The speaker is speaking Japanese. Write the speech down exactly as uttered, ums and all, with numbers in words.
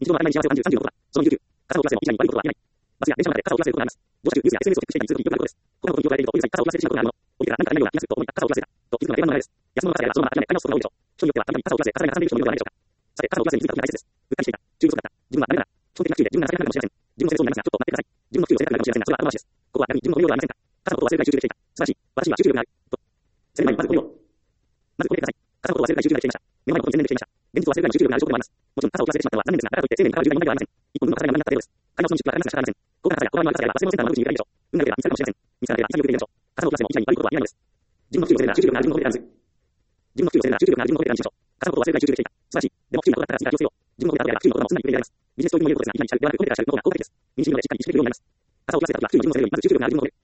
日常の当たり前に幸せを感じるさんじゅうろくだ。そのにじゅうきゅう、傘を取らせても一社に悪いことは言えない。バスや電車の中で傘を取らせることがあります。同時中、ニュースや エスエヌエス をチェックしていたりするときによくあることです。こんなことに気を取られていると、おゆるさんに傘を取らせてしまうことがあるもの。起きてから何か何をが気がつくと思い傘を取らせた。と気づくのが定番の流れです。安物の傘やそのまま諦め、買い直すことが多いでしょう。人によっては、たびたび傘を取らせ、傘に挟んでいる人もいるのではないでしょうか。さて、傘を取らせに気づいた時が大切です。うっかりしていた。中毒だった。自分はダメだな。基本的な注意で自分が情けなくなるかもしれません。自分の戦争になりますが、ちょっと待ってください。自分の給与を選択なるかもしれませんが、それは後回しです。ここは逆に自分のご利用ではありませんか。傘のことを忘れるくらい集中できていた。素晴らしい。私には集中力がある。と。それ前にまずご利用。まずご利用ください。傘のことを忘れるくらい集中ができていました。目の前のことに全然できていました。現実を忘れるくらいの集中力がある証拠でもあります。もちろん傘を取らせてしまったのは残念ですが、だからといって丁寧に買う理由が今ではありません。一本分の傘が山になった程度です。買い直しの出費はかかりますが仕方ありません。高価な傘や小柄な傘や忘れ物センターの窓口に行けばいいでしょう。運が良ければ見つかるかもしれません。見つからなければ潔くできるでしょう。傘を取らせても一社に悪いことは言えないのです。自分の給与を忘れるなら集中力がある自分の方で選んでください。自分の給与を忘れるなら集中力がある自分の方で選んでしょう。傘のことを忘れるくらい集中できていた。素晴らしい。でも、給与が高かったら次から気をつけよう。自分の方で後でやれば、給与のこともすんなり受け入れられます。ビジネスというも言えることですが、いきなりしゃべではなく、込めてからしゃべることが効果的です。民主主義のでしっかり意識的になります。傘を取らせたときは、給与に自分のせるより、まず集中力がある自分の方で